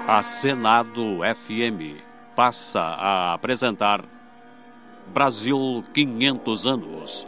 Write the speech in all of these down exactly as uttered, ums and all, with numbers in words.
A Senado F M passa a apresentar Brasil quinhentos anos.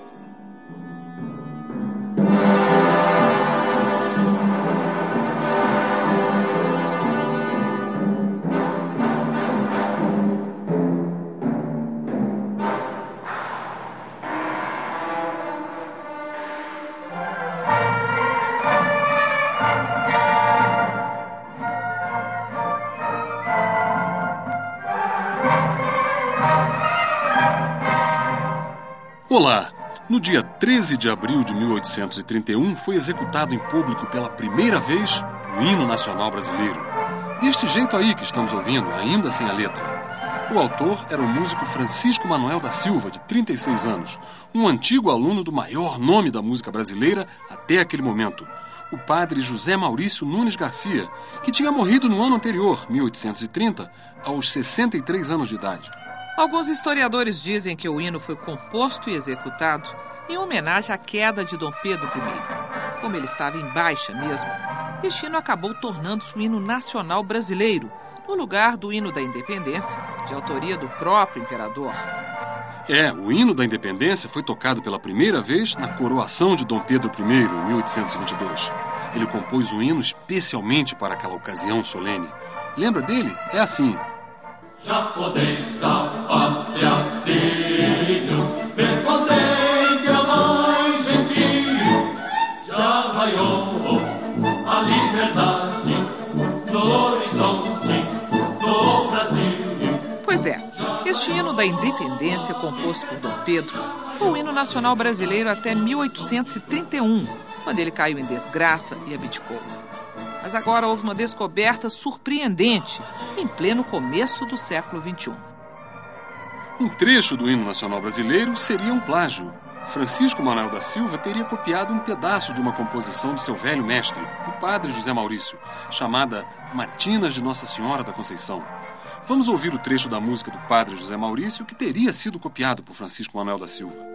Olá! No dia treze de abril de mil oitocentos e trinta e um foi executado em público pela primeira vez o hino nacional brasileiro. Deste jeito aí que estamos ouvindo, ainda sem a letra. O autor era o músico Francisco Manuel da Silva, de trinta e seis anos, um antigo aluno do maior nome da música brasileira até aquele momento, o padre José Maurício Nunes Garcia, que tinha morrido no ano anterior, mil oitocentos e trinta, aos sessenta e três anos de idade. Alguns historiadores dizem que o hino foi composto e executado em homenagem à queda de Dom Pedro primeiro. Como ele estava em baixa mesmo, este hino acabou tornando-se o hino nacional brasileiro, no lugar do hino da independência, de autoria do próprio imperador. É, o hino da independência foi tocado pela primeira vez na coroação de Dom Pedro primeiro, em mil oitocentos e vinte e dois. Ele compôs o hino especialmente para aquela ocasião solene. Lembra dele? É assim... Já podeis da pátria, filhos, ver contente a mãe gentil. Já raiou a liberdade no horizonte do Brasil. Pois é, este hino da independência, composto por Dom Pedro, foi o hino nacional brasileiro até mil oitocentos e trinta e um, quando ele caiu em desgraça e abdicou. Mas agora houve uma descoberta surpreendente, em pleno começo do século vinte e um. Um trecho do hino nacional brasileiro seria um plágio. Francisco Manuel da Silva teria copiado um pedaço de uma composição do seu velho mestre, o padre José Maurício, chamada Matinas de Nossa Senhora da Conceição. Vamos ouvir o trecho da música do padre José Maurício que teria sido copiado por Francisco Manuel da Silva.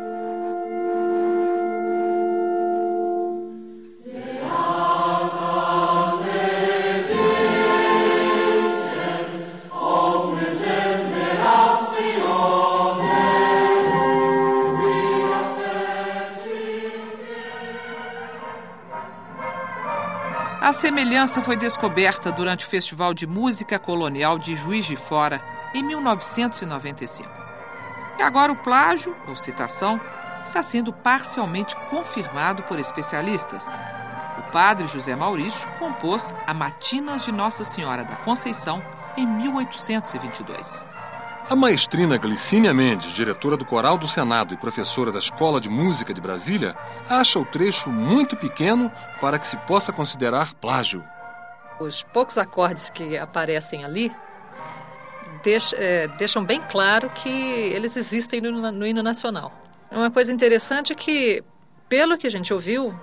A semelhança foi descoberta durante o Festival de Música Colonial de Juiz de Fora, em mil novecentos e noventa e cinco. E agora o plágio, ou citação, está sendo parcialmente confirmado por especialistas. O padre José Maurício compôs a Matinas de Nossa Senhora da Conceição em mil oitocentos e vinte e dois. A maestrina Glicínia Mendes, diretora do Coral do Senado e professora da Escola de Música de Brasília, acha o trecho muito pequeno para que se possa considerar plágio. Os poucos acordes que aparecem ali deix, é, deixam bem claro que eles existem no, no hino nacional. Uma coisa interessante é que, pelo que a gente ouviu,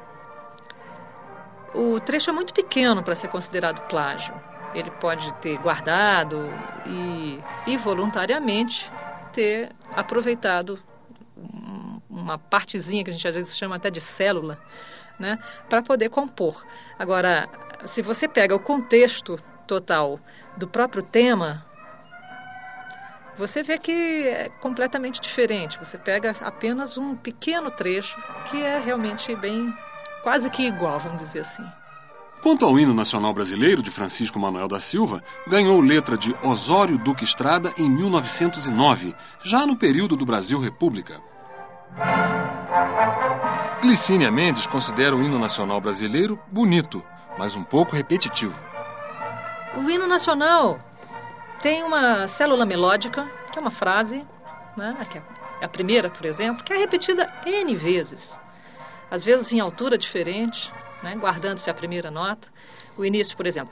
o trecho é muito pequeno para ser considerado plágio. Ele pode ter guardado e, e voluntariamente ter aproveitado uma partezinha que a gente às vezes chama até de célula, né, para poder compor. Agora, se você pega o contexto total do próprio tema, você vê que é completamente diferente. Você pega apenas um pequeno trecho que é realmente bem, quase que igual, vamos dizer assim. Quanto ao hino nacional brasileiro de Francisco Manuel da Silva, ganhou letra de Osório Duque Estrada em mil novecentos e nove, já no período do Brasil República. Glicínia Mendes considera o hino nacional brasileiro bonito, mas um pouco repetitivo. O hino nacional tem uma célula melódica, que é uma frase, né, que é a primeira, por exemplo, que é repetida N vezes, às vezes em altura diferente, né, guardando-se a primeira nota. O início, por exemplo,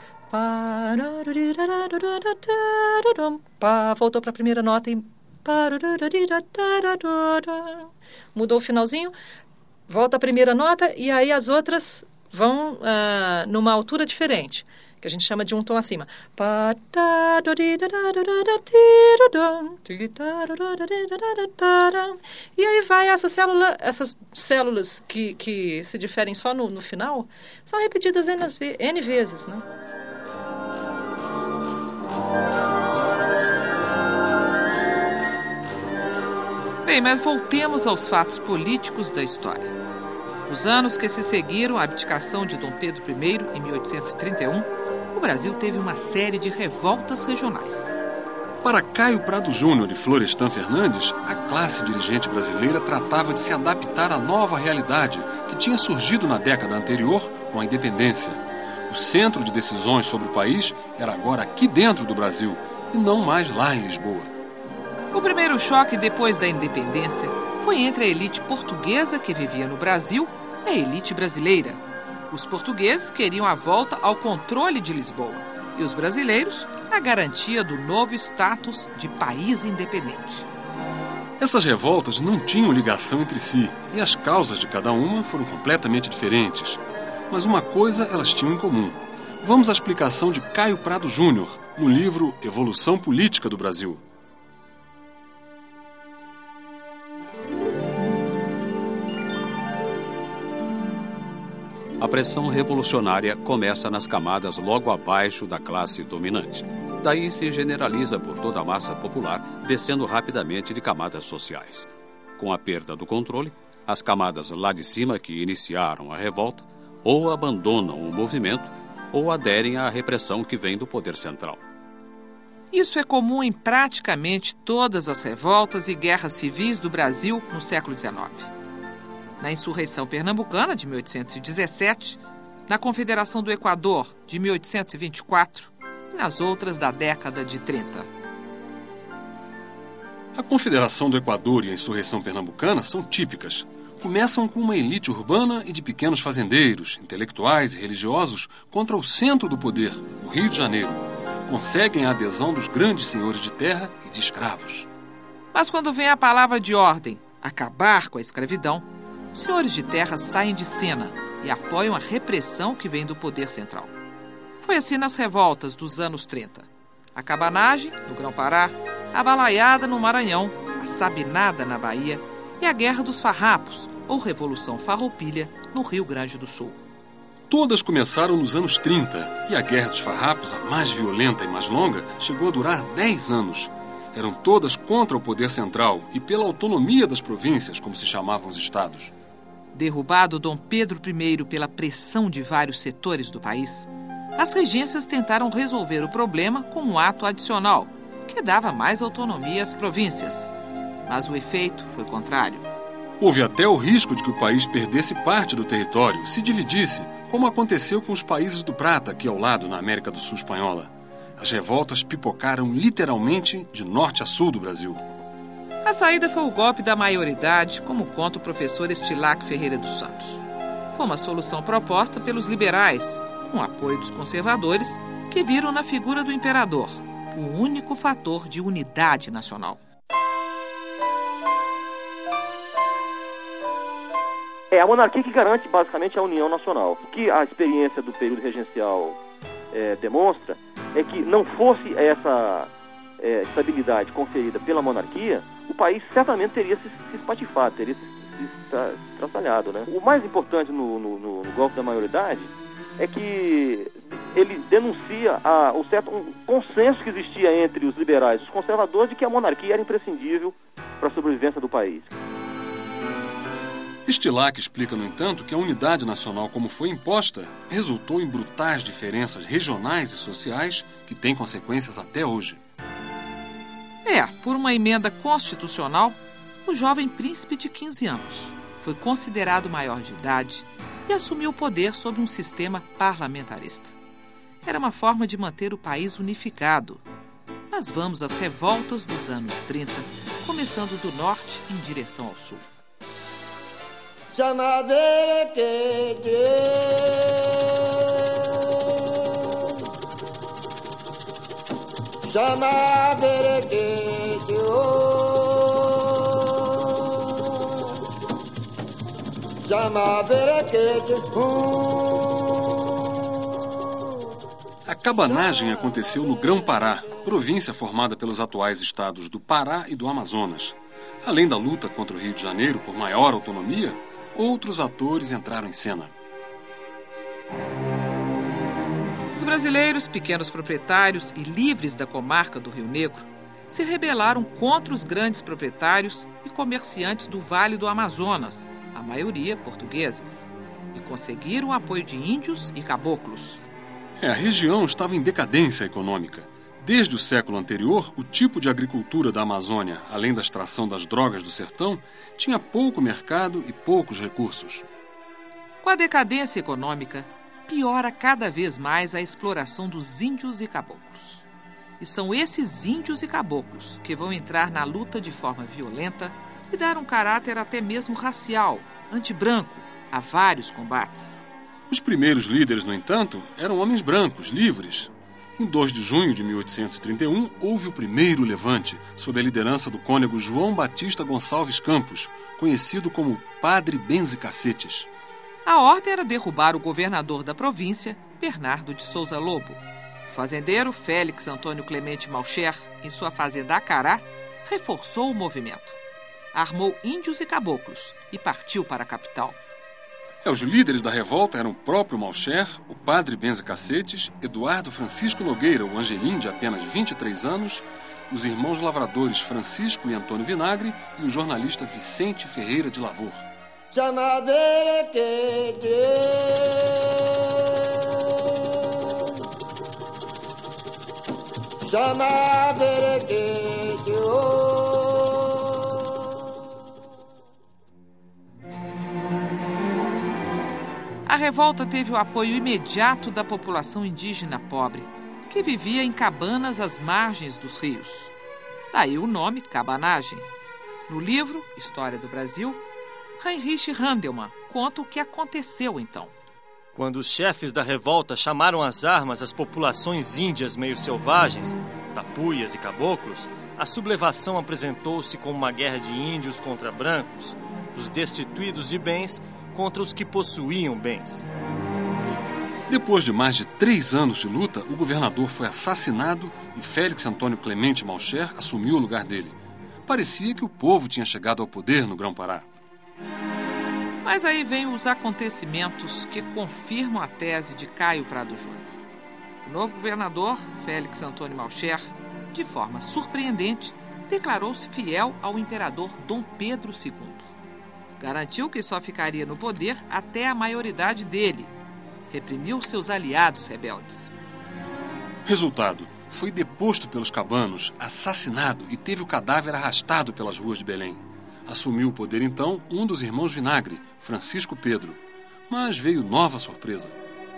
voltou para a primeira nota e mudou o finalzinho, volta a primeira nota e aí as outras vão uh, numa altura diferente, que a gente chama de um tom acima. E aí vai essa célula, essas células que, que se diferem só no, no final, são repetidas N, N vezes, né? Bem, mas voltemos aos fatos políticos da história. Nos anos que se seguiram à abdicação de Dom Pedro I, em mil oitocentos e trinta e um, o Brasil teve uma série de revoltas regionais. Para Caio Prado Júnior e Florestan Fernandes, a classe dirigente brasileira tratava de se adaptar à nova realidade que tinha surgido na década anterior com a independência. O centro de decisões sobre o país era agora aqui dentro do Brasil e não mais lá em Lisboa. O primeiro choque depois da independência foi entre a elite portuguesa que vivia no Brasil e a elite brasileira. Os portugueses queriam a volta ao controle de Lisboa e os brasileiros a garantia do novo status de país independente. Essas revoltas não tinham ligação entre si e as causas de cada uma foram completamente diferentes. Mas uma coisa elas tinham em comum. Vamos à explicação de Caio Prado Júnior no livro Evolução Política do Brasil. A pressão revolucionária começa nas camadas logo abaixo da classe dominante. Daí se generaliza por toda a massa popular, descendo rapidamente de camadas sociais. Com a perda do controle, as camadas lá de cima que iniciaram a revolta ou abandonam o movimento ou aderem à repressão que vem do poder central. Isso é comum em praticamente todas as revoltas e guerras civis do Brasil no século dezenove. Na insurreição pernambucana de mil oitocentos e dezessete, na Confederação do Equador de mil oitocentos e vinte e quatro e nas outras da década de trinta. A Confederação do Equador e a insurreição pernambucana são típicas. Começam com uma elite urbana e de pequenos fazendeiros, intelectuais e religiosos contra o centro do poder, o Rio de Janeiro. Conseguem a adesão dos grandes senhores de terra e de escravos. Mas quando vem a palavra de ordem, acabar com a escravidão, os senhores de terra saem de cena e apoiam a repressão que vem do poder central. Foi assim nas revoltas dos anos trinta. A cabanagem, no Grão-Pará, a balaiada no Maranhão, a sabinada na Bahia e a Guerra dos Farrapos, ou Revolução Farroupilha, no Rio Grande do Sul. Todas começaram nos anos trinta e a Guerra dos Farrapos, a mais violenta e mais longa, chegou a durar dez anos. Eram todas contra o poder central e pela autonomia das províncias, como se chamavam os estados. Derrubado Dom Pedro I pela pressão de vários setores do país, as regências tentaram resolver o problema com um ato adicional, que dava mais autonomia às províncias. Mas o efeito foi contrário. Houve até o risco de que o país perdesse parte do território, se dividisse, como aconteceu com os países do Prata, aqui ao lado, na América do Sul espanhola. As revoltas pipocaram literalmente de norte a sul do Brasil. A saída foi o golpe da maioridade, como conta o professor Estilac Ferreira dos Santos. Foi uma solução proposta pelos liberais, com o apoio dos conservadores, que viram na figura do imperador o único fator de unidade nacional. É a monarquia que garante basicamente a união nacional. O que a experiência do período regencial é, demonstra é que não fosse essa é, estabilidade conferida pela monarquia, o país certamente teria se, se espatifado, teria se, se estraçalhado, né? O mais importante no, no, no, no golpe da maioridade é que ele denuncia a, o certo, um consenso que existia entre os liberais e os conservadores de que a monarquia era imprescindível para a sobrevivência do país. Estilac explica, no entanto, que a unidade nacional como foi imposta resultou em brutais diferenças regionais e sociais que têm consequências até hoje. É, por uma emenda constitucional, o jovem príncipe de quinze anos foi considerado maior de idade e assumiu o poder sob um sistema parlamentarista. Era uma forma de manter o país unificado. Mas vamos às revoltas dos anos trinta, começando do norte em direção ao sul. A cabanagem aconteceu no Grão-Pará, província formada pelos atuais estados do Pará e do Amazonas. Além da luta contra o Rio de Janeiro por maior autonomia, outros atores entraram em cena. Os brasileiros, pequenos proprietários e livres da comarca do Rio Negro, se rebelaram contra os grandes proprietários e comerciantes do Vale do Amazonas, a maioria portugueses, e conseguiram o apoio de índios e caboclos. É, a região estava em decadência econômica. Desde o século anterior, o tipo de agricultura da Amazônia, além da extração das drogas do sertão, tinha pouco mercado e poucos recursos. Com a decadência econômica, piora cada vez mais a exploração dos índios e caboclos. E são esses índios e caboclos que vão entrar na luta de forma violenta e dar um caráter até mesmo racial, antibranco, a vários combates. Os primeiros líderes, no entanto, eram homens brancos, livres. Em dois de junho de mil oitocentos e trinta e um, houve o primeiro levante, sob a liderança do cônego João Batista Gonçalves Campos, conhecido como Padre Benze Cacetes. A ordem era derrubar o governador da província, Bernardo de Souza Lobo. O fazendeiro Félix Antônio Clemente Malcher, em sua fazenda Acará, reforçou o movimento. Armou índios e caboclos e partiu para a capital. É, os líderes da revolta eram o próprio Malcher, o padre Benze Cacetes, Eduardo Francisco Nogueira, o Angelim, de apenas vinte e três anos, os irmãos lavradores Francisco e Antônio Vinagre e o jornalista Vicente Ferreira de Lavor. A revolta teve o apoio imediato da população indígena pobre, que vivia em cabanas às margens dos rios. Daí o nome cabanagem. No livro História do Brasil, Heinrich Handelmann conta o que aconteceu então. Quando os chefes da revolta chamaram às armas as populações índias meio selvagens, tapuias e caboclos, a sublevação apresentou-se como uma guerra de índios contra brancos, dos destituídos de bens contra os que possuíam bens. Depois de mais de três anos de luta, o governador foi assassinado e Félix Antônio Clemente Malcher assumiu o lugar dele. Parecia que o povo tinha chegado ao poder no Grão-Pará. Mas aí vêm os acontecimentos que confirmam a tese de Caio Prado Júnior. O novo governador, Félix Antônio Malcher, de forma surpreendente, declarou-se fiel ao imperador Dom Pedro segundo. Garantiu que só ficaria no poder até a maioridade dele. Reprimiu seus aliados rebeldes. Resultado: foi deposto pelos cabanos, assassinado e teve o cadáver arrastado pelas ruas de Belém. Assumiu o poder então um dos irmãos Vinagre, Francisco Pedro. Mas veio nova surpresa.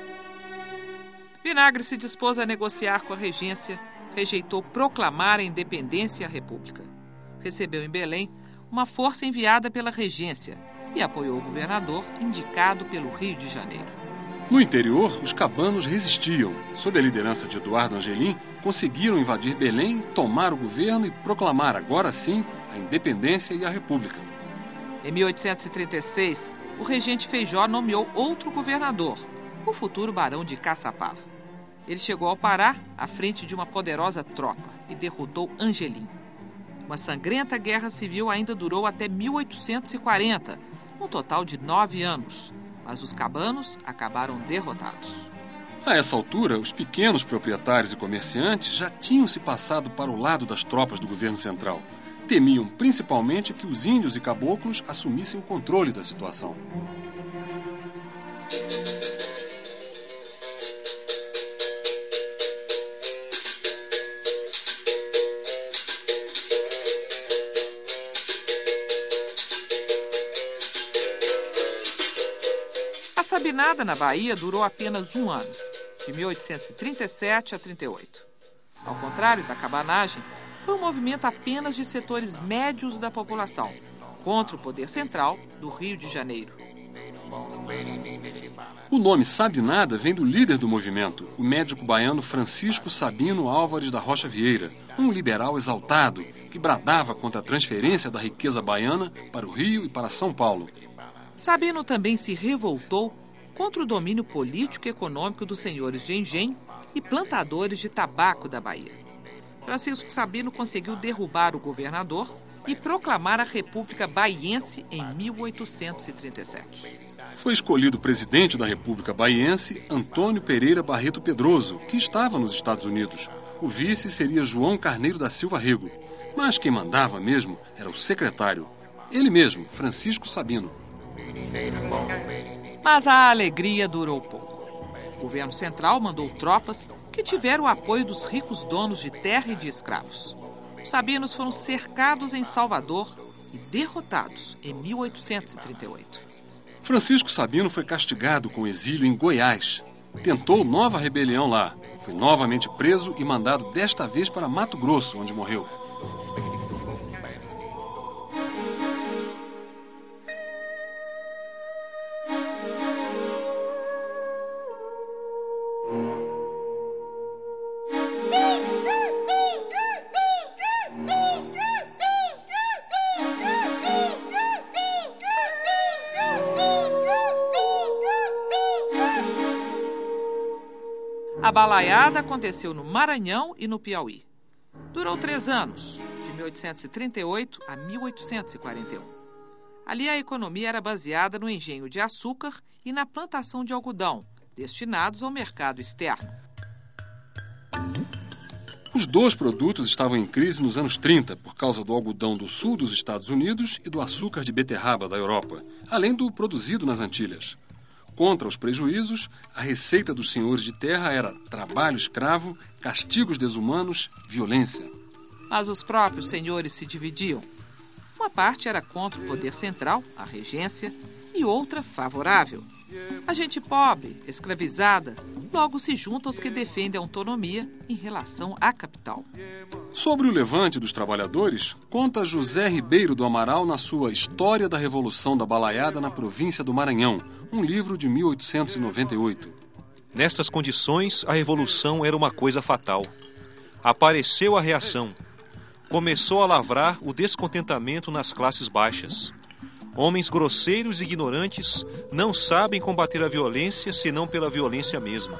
Vinagre se dispôs a negociar com a regência, rejeitou proclamar a independência e a república. Recebeu em Belém uma força enviada pela regência e apoiou o governador indicado pelo Rio de Janeiro. No interior, os cabanos resistiam. Sob a liderança de Eduardo Angelim, conseguiram invadir Belém, tomar o governo e proclamar, agora sim, a independência e a república. Em mil oitocentos e trinta e seis, o regente Feijó nomeou outro governador, o futuro barão de Caçapava. Ele chegou ao Pará à frente de uma poderosa tropa e derrotou Angelim. Uma sangrenta guerra civil ainda durou até mil oitocentos e quarenta, um total de nove anos. Mas os cabanos acabaram derrotados. A essa altura, os pequenos proprietários e comerciantes já tinham se passado para o lado das tropas do governo central. Temiam principalmente que os índios e caboclos assumissem o controle da situação. A Sabinada na Bahia durou apenas um ano, de mil oitocentos e trinta e sete a trinta e oito. Ao contrário da cabanagem, foi um movimento apenas de setores médios da população, contra o poder central do Rio de Janeiro. O nome Sabinada vem do líder do movimento, o médico baiano Francisco Sabino Álvares da Rocha Vieira, um liberal exaltado que bradava contra a transferência da riqueza baiana para o Rio e para São Paulo. Sabino também se revoltou contra o domínio político e econômico dos senhores de engenho e plantadores de tabaco da Bahia. Francisco Sabino conseguiu derrubar o governador e proclamar a República Baiense em mil oitocentos e trinta e sete. Foi escolhido presidente da República Baiense Antônio Pereira Barreto Pedroso, que estava nos Estados Unidos. O vice seria João Carneiro da Silva Rego, mas quem mandava mesmo era o secretário, ele mesmo, Francisco Sabino. Mas a alegria durou pouco. O governo central mandou tropas que tiveram o apoio dos ricos donos de terra e de escravos. Os sabinos foram cercados em Salvador e derrotados em mil oitocentos e trinta e oito. Francisco Sabino foi castigado com exílio em Goiás. Tentou nova rebelião lá. Foi novamente preso e mandado desta vez para Mato Grosso, onde morreu. A balaiada aconteceu no Maranhão e no Piauí. Durou três anos, de mil oitocentos e trinta e oito a mil oitocentos e quarenta e um. Ali a economia era baseada no engenho de açúcar e na plantação de algodão, destinados ao mercado externo. Os dois produtos estavam em crise nos anos trinta por causa do algodão do sul dos Estados Unidos e do açúcar de beterraba da Europa, além do produzido nas Antilhas. Contra os prejuízos, a receita dos senhores de terra era trabalho escravo, castigos desumanos, violência. Mas os próprios senhores se dividiam. Uma parte era contra o poder central, a regência, e outra favorável. A gente pobre, escravizada, logo se junta aos que defendem a autonomia em relação à capital. Sobre o levante dos trabalhadores, conta José Ribeiro do Amaral na sua História da Revolução da Balaiada na província do Maranhão, um livro de mil oitocentos e noventa e oito. Nestas condições, a revolução era uma coisa fatal. Apareceu a reação. Começou a lavrar o descontentamento nas classes baixas. Homens grosseiros e ignorantes não sabem combater a violência senão pela violência mesma.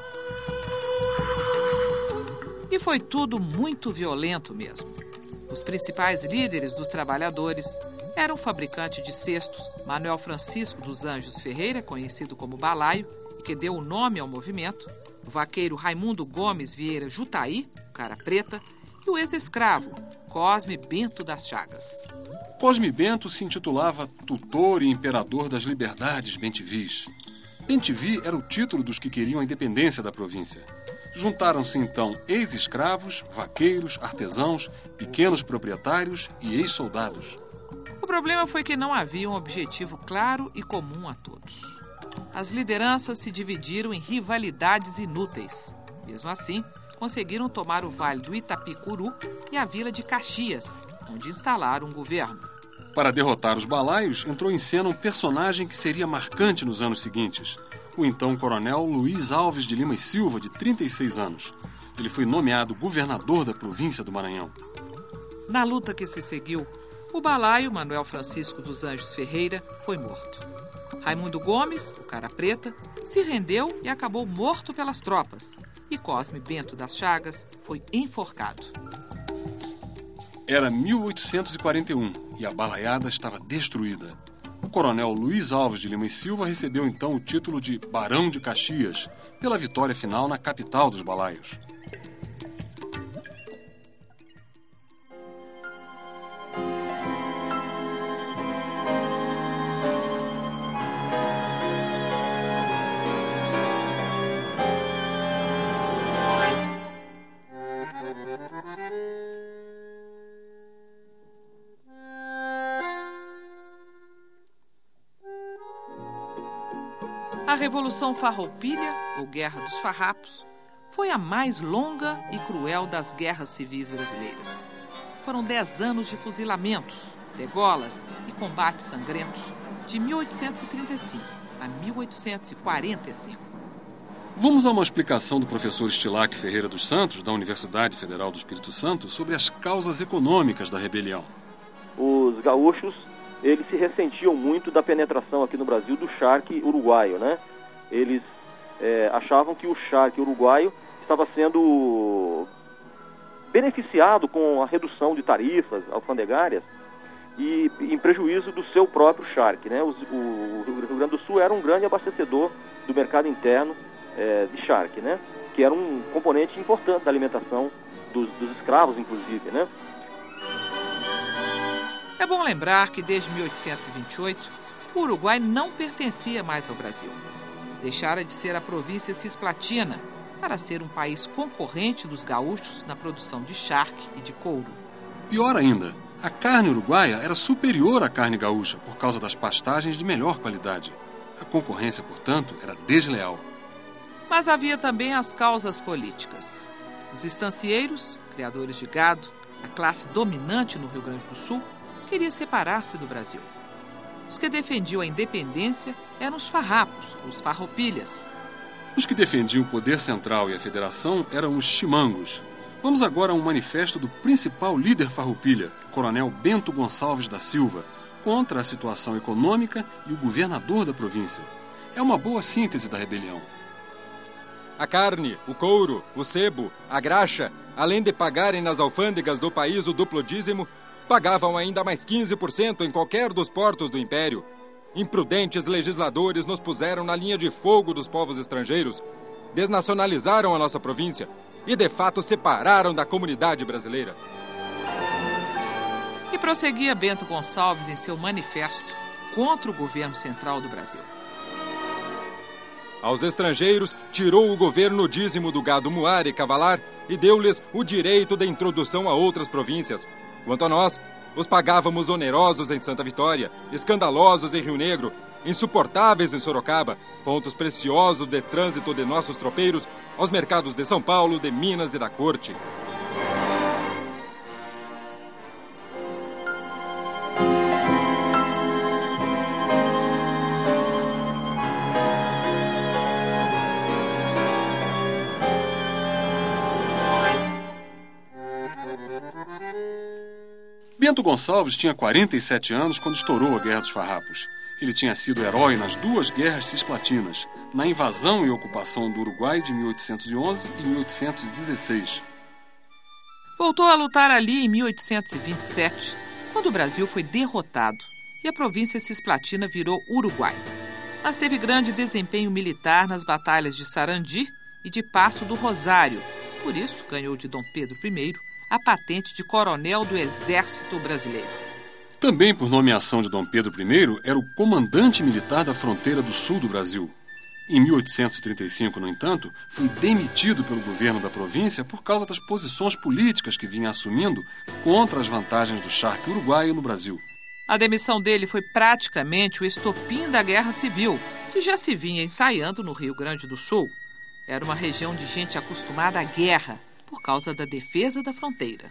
E foi tudo muito violento mesmo. Os principais líderes dos trabalhadores eram o fabricante de cestos, Manuel Francisco dos Anjos Ferreira, conhecido como Balaio, e que deu o nome ao movimento, o vaqueiro Raimundo Gomes Vieira Jutaí, o Cara Preta, e o ex-escravo Cosme Bento das Chagas. Cosme Bento se intitulava tutor e imperador das liberdades bentivis. Bentivi era o título dos que queriam a independência da província. Juntaram-se então ex-escravos, vaqueiros, artesãos, pequenos proprietários e ex-soldados. O problema foi que não havia um objetivo claro e comum a todos. As lideranças se dividiram em rivalidades inúteis. Mesmo assim, conseguiram tomar o Vale do Itapicuru e a Vila de Caxias, onde instalaram um governo. Para derrotar os balaios, entrou em cena um personagem que seria marcante nos anos seguintes, o então coronel Luiz Alves de Lima e Silva, de trinta e seis anos. Ele foi nomeado governador da província do Maranhão. Na luta que se seguiu, o balaio Manuel Francisco dos Anjos Ferreira foi morto. Raimundo Gomes, o Cara Preta, se rendeu e acabou morto pelas tropas. E Cosme Bento das Chagas foi enforcado. Era mil oitocentos e quarenta e um e a balaiada estava destruída. O coronel Luiz Alves de Lima e Silva recebeu então o título de Barão de Caxias, pela vitória final na capital dos balaios. A Revolução Farroupilha, ou Guerra dos Farrapos, foi a mais longa e cruel das guerras civis brasileiras. Foram dez anos de fuzilamentos, degolas e combates sangrentos, de mil oitocentos e trinta e cinco a mil oitocentos e quarenta e cinco. Vamos a uma explicação do professor Estilac Ferreira dos Santos, da Universidade Federal do Espírito Santo, sobre as causas econômicas da rebelião. Os gaúchos, eles se ressentiam muito da penetração aqui no Brasil do charque uruguaio, né? Eles é, achavam que o charque uruguaio estava sendo beneficiado com a redução de tarifas alfandegárias e em prejuízo do seu próprio charque, né? O, o Rio Grande do Sul era um grande abastecedor do mercado interno é, de charque, né? que era um componente importante da alimentação dos, dos escravos, inclusive, né? É bom lembrar que desde mil oitocentos e vinte e oito, o Uruguai não pertencia mais ao Brasil. Deixara de ser a província cisplatina para ser um país concorrente dos gaúchos na produção de charque e de couro. Pior ainda, a carne uruguaia era superior à carne gaúcha por causa das pastagens de melhor qualidade. A concorrência, portanto, era desleal. Mas havia também as causas políticas. Os estancieiros, criadores de gado, a classe dominante no Rio Grande do Sul, queria separar-se do Brasil. Os que defendiam a independência eram os farrapos, os farroupilhas. Os que defendiam o poder central e a federação eram os chimangos. Vamos agora a um manifesto do principal líder farroupilha, o coronel Bento Gonçalves da Silva, contra a situação econômica e o governador da província. É uma boa síntese da rebelião. A carne, o couro, o sebo, a graxa, além de pagarem nas alfândegas do país o duplo dízimo, pagavam ainda mais quinze por cento em qualquer dos portos do Império. Imprudentes legisladores nos puseram na linha de fogo dos povos estrangeiros, desnacionalizaram a nossa província e, de fato, separaram da comunidade brasileira. E prosseguia Bento Gonçalves em seu manifesto contra o governo central do Brasil. Aos estrangeiros, tirou o governo o dízimo do gado muar e cavalar e deu-lhes o direito de introdução a outras províncias. Quanto a nós, os pagávamos onerosos em Santa Vitória, escandalosos em Rio Negro, insuportáveis em Sorocaba, pontos preciosos de trânsito de nossos tropeiros aos mercados de São Paulo, de Minas e da Corte. Bento Gonçalves tinha quarenta e sete anos quando estourou a Guerra dos Farrapos. Ele tinha sido herói nas duas guerras cisplatinas, na invasão e ocupação do Uruguai de mil oitocentos e onze e mil oitocentos e dezesseis. Voltou a lutar ali em mil oitocentos e vinte e sete, quando o Brasil foi derrotado e a província cisplatina virou Uruguai. Mas teve grande desempenho militar nas batalhas de Sarandi e de Passo do Rosário. Por isso, ganhou de Dom Pedro I a patente de coronel do Exército Brasileiro. Também por nomeação de Dom Pedro I, era o comandante militar da fronteira do sul do Brasil. Em mil oitocentos e trinta e cinco, no entanto, foi demitido pelo governo da província por causa das posições políticas que vinha assumindo contra as vantagens do charque uruguaio no Brasil. A demissão dele foi praticamente o estopim da Guerra Civil, que já se vinha ensaiando no Rio Grande do Sul. Era uma região de gente acostumada à guerra, por causa da defesa da fronteira.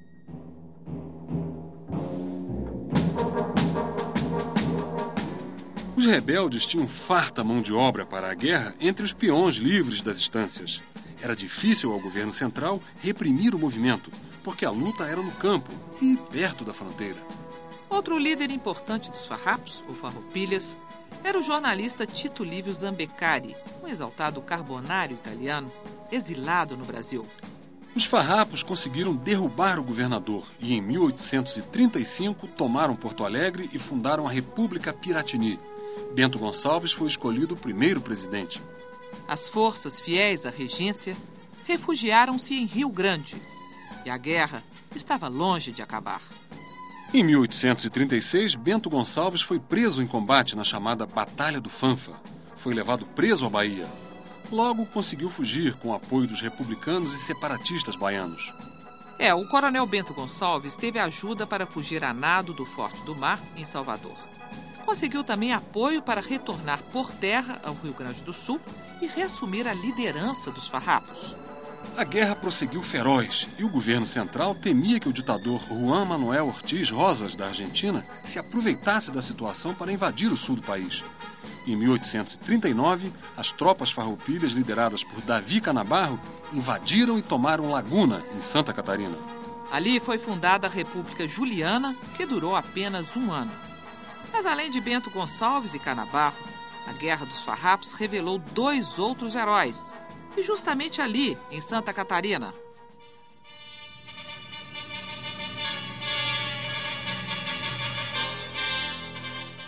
Os rebeldes tinham farta mão de obra para a guerra entre os peões livres das estâncias. Era difícil ao governo central reprimir o movimento, porque a luta era no campo e perto da fronteira. Outro líder importante dos farrapos, ou farroupilhas, era o jornalista Tito Livio Zambeccari, um exaltado carbonário italiano, exilado no Brasil. Os farrapos conseguiram derrubar o governador e, em mil oitocentos e trinta e cinco, tomaram Porto Alegre e fundaram a República Piratini. Bento Gonçalves foi escolhido o primeiro presidente. As forças fiéis à regência refugiaram-se em Rio Grande e a guerra estava longe de acabar. Em mil oitocentos e trinta e seis, Bento Gonçalves foi preso em combate na chamada Batalha do Fanfa. Foi levado preso à Bahia. Logo conseguiu fugir com o apoio dos republicanos e separatistas baianos. É, o coronel Bento Gonçalves teve ajuda para fugir a nado do Forte do Mar, em Salvador. Conseguiu também apoio para retornar por terra ao Rio Grande do Sul e reassumir a liderança dos farrapos. A guerra prosseguiu feroz e o governo central temia que o ditador Juan Manuel Ortiz Rosas, da Argentina, se aproveitasse da situação para invadir o sul do país. Em mil oitocentos e trinta e nove, as tropas farroupilhas lideradas por Davi Canabarro invadiram e tomaram Laguna, em Santa Catarina. Ali foi fundada a República Juliana, que durou apenas um ano. Mas além de Bento Gonçalves e Canabarro, a Guerra dos Farrapos revelou dois outros heróis. E justamente ali, em Santa Catarina.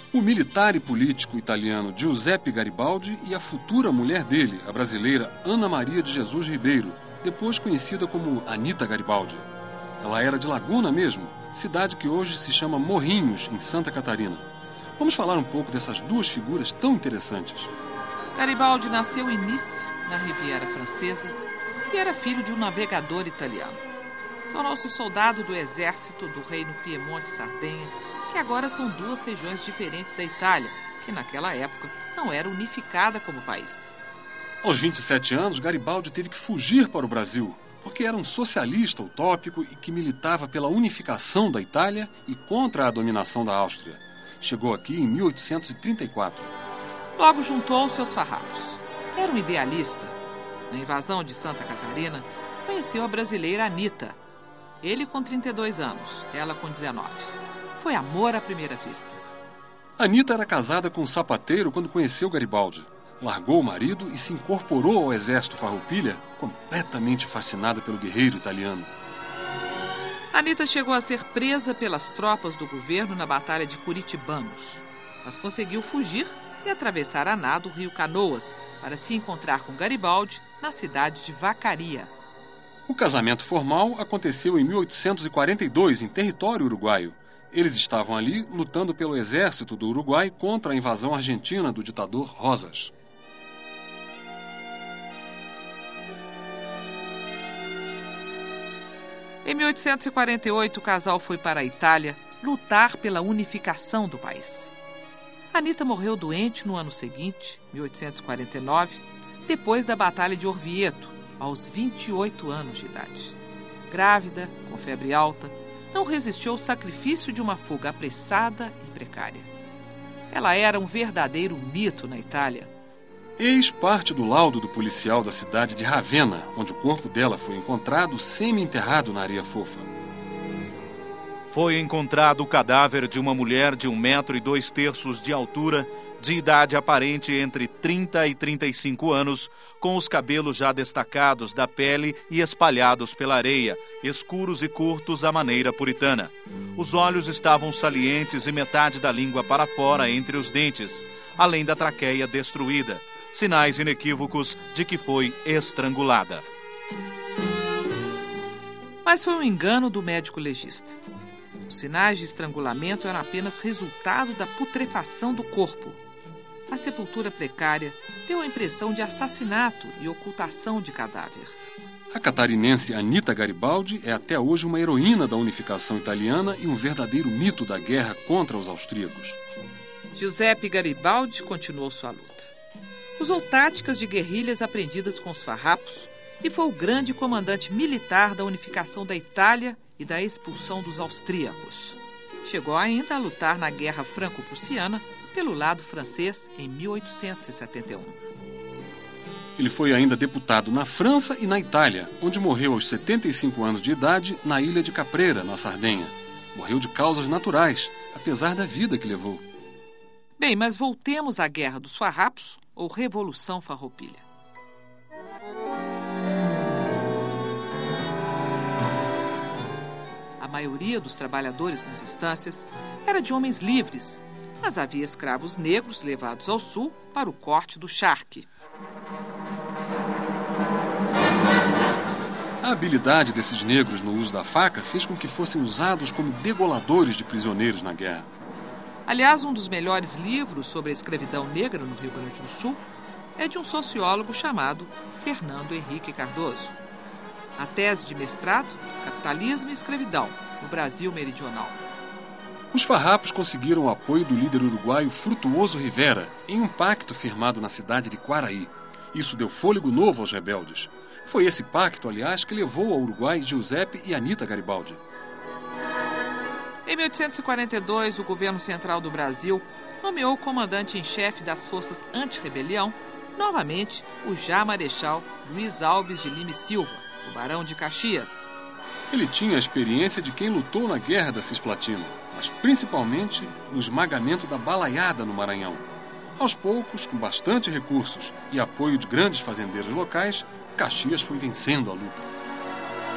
O militar e político italiano Giuseppe Garibaldi e a futura mulher dele, a brasileira Ana Maria de Jesus Ribeiro, depois conhecida como Anita Garibaldi. Ela era de Laguna mesmo, cidade que hoje se chama Morrinhos, em Santa Catarina. Vamos falar um pouco dessas duas figuras tão interessantes. Garibaldi nasceu em Nice, na Riviera Francesa, e era filho de um navegador italiano. Tornou-se soldado do exército do reino Piemonte-Sardenha, que agora são duas regiões diferentes da Itália, que naquela época não era unificada como país. Aos vinte e sete anos, Garibaldi teve que fugir para o Brasil, porque era um socialista utópico e que militava pela unificação da Itália e contra a dominação da Áustria. Chegou aqui em mil oitocentos e trinta e quatro. Logo juntou-se aos farrapos. Era um idealista. Na invasão de Santa Catarina, conheceu a brasileira Anita. Ele com trinta e dois anos, ela com dezenove. Foi amor à primeira vista. Anita era casada com um sapateiro quando conheceu Garibaldi. Largou o marido e se incorporou ao exército farroupilha, completamente fascinada pelo guerreiro italiano. Anita chegou a ser presa pelas tropas do governo na Batalha de Curitibanos, mas conseguiu fugir e atravessar a nado o rio Canoas para se encontrar com Garibaldi na cidade de Vacaria. O casamento formal aconteceu em mil oitocentos e quarenta e dois, em território uruguaio. Eles estavam ali lutando pelo exército do Uruguai contra a invasão argentina do ditador Rosas. Em mil oitocentos e quarenta e oito, o casal foi para a Itália lutar pela unificação do país. Anita morreu doente no ano seguinte, mil oitocentos e quarenta e nove, depois da Batalha de Orvieto, aos vinte e oito anos de idade. Grávida, com febre alta, não resistiu ao sacrifício de uma fuga apressada e precária. Ela era um verdadeiro mito na Itália. Eis parte do laudo do policial da cidade de Ravenna, onde o corpo dela foi encontrado semi-enterrado na areia fofa. Foi encontrado o cadáver de uma mulher de um metro e dois terços de altura, de idade aparente entre trinta e trinta e cinco anos, com os cabelos já destacados da pele e espalhados pela areia, escuros e curtos à maneira puritana. Os olhos estavam salientes e metade da língua para fora entre os dentes, além da traqueia destruída, sinais inequívocos de que foi estrangulada. Mas foi um engano do médico legista. Os sinais de estrangulamento eram apenas resultado da putrefação do corpo. A sepultura precária deu a impressão de assassinato e ocultação de cadáver. A catarinense Anita Garibaldi é até hoje uma heroína da unificação italiana e um verdadeiro mito da guerra contra os austríacos. Giuseppe Garibaldi continuou sua luta. Usou táticas de guerrilhas aprendidas com os farrapos e foi o grande comandante militar da unificação da Itália e da expulsão dos austríacos. Chegou ainda a lutar na Guerra Franco-Prussiana pelo lado francês em mil oitocentos e setenta e um. Ele foi ainda deputado na França e na Itália, onde morreu aos setenta e cinco anos de idade na ilha de Caprera, na Sardenha. Morreu de causas naturais, apesar da vida que levou. Bem, mas voltemos à Guerra dos Farrapos ou Revolução Farroupilha. A maioria dos trabalhadores nas estâncias era de homens livres, mas havia escravos negros levados ao sul para o corte do charque. A habilidade desses negros no uso da faca fez com que fossem usados como degoladores de prisioneiros na guerra. Aliás, um dos melhores livros sobre a escravidão negra no Rio Grande do Sul é de um sociólogo chamado Fernando Henrique Cardoso. A tese de mestrado, Capitalismo e Escravidão, no Brasil Meridional. Os farrapos conseguiram o apoio do líder uruguaio Frutuoso Rivera em um pacto firmado na cidade de Quaraí. Isso deu fôlego novo aos rebeldes. Foi esse pacto, aliás, que levou ao Uruguai Giuseppe e Anita Garibaldi. Em mil oitocentos e quarenta e dois, o governo central do Brasil nomeou o comandante em chefe das forças anti-rebelião, novamente o já marechal Luiz Alves de Lima e Silva, o barão de Caxias. Ele tinha a experiência de quem lutou na Guerra da Cisplatina, mas principalmente no esmagamento da Balaiada no Maranhão. Aos poucos, com bastante recursos e apoio de grandes fazendeiros locais, Caxias foi vencendo a luta.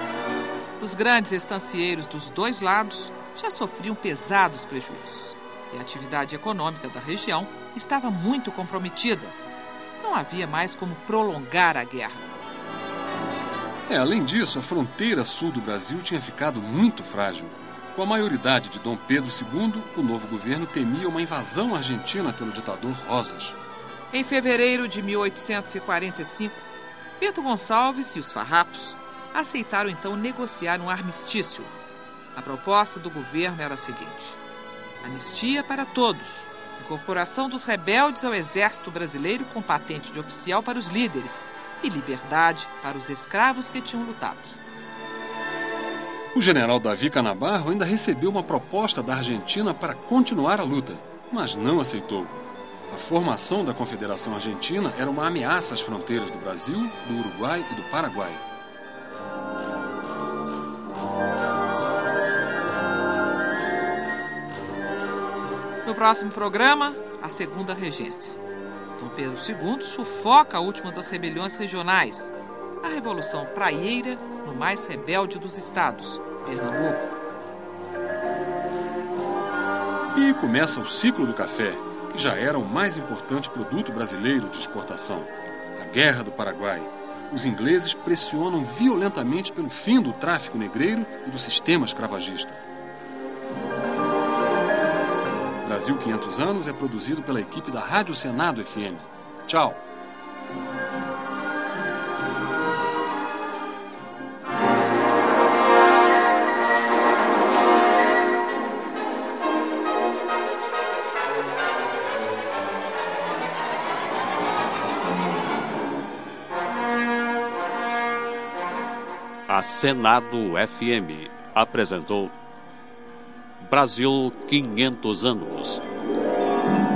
Os grandes estancieiros dos dois lados já sofriam pesados prejuízos. e a atividade econômica da região estava muito comprometida. Não havia mais como prolongar a guerra. É, além disso, a fronteira sul do Brasil tinha ficado muito frágil. Com a maioridade de Dom Pedro segundo, o novo governo temia uma invasão argentina pelo ditador Rosas. Em fevereiro de mil oitocentos e quarenta e cinco, Bento Gonçalves e os farrapos aceitaram então negociar um armistício. A proposta do governo era a seguinte: anistia para todos, incorporação dos rebeldes ao exército brasileiro com patente de oficial para os líderes e liberdade para os escravos que tinham lutado. O general Davi Canabarro ainda recebeu uma proposta da Argentina para continuar a luta, mas não aceitou. A formação da Confederação Argentina era uma ameaça às fronteiras do Brasil, do Uruguai e do Paraguai. No próximo programa, a Segunda Regência. Dom Pedro segundo sufoca a última das rebeliões regionais, a Revolução Praieira no mais rebelde dos estados, Pernambuco. E começa o ciclo do café, que já era o mais importante produto brasileiro de exportação. A Guerra do Paraguai. Os ingleses pressionam violentamente pelo fim do tráfico negreiro e do sistema escravagista. Brasil quinhentos anos é produzido pela equipe da Rádio Senado F M. Tchau! A Senado F M apresentou Brasil quinhentos anos.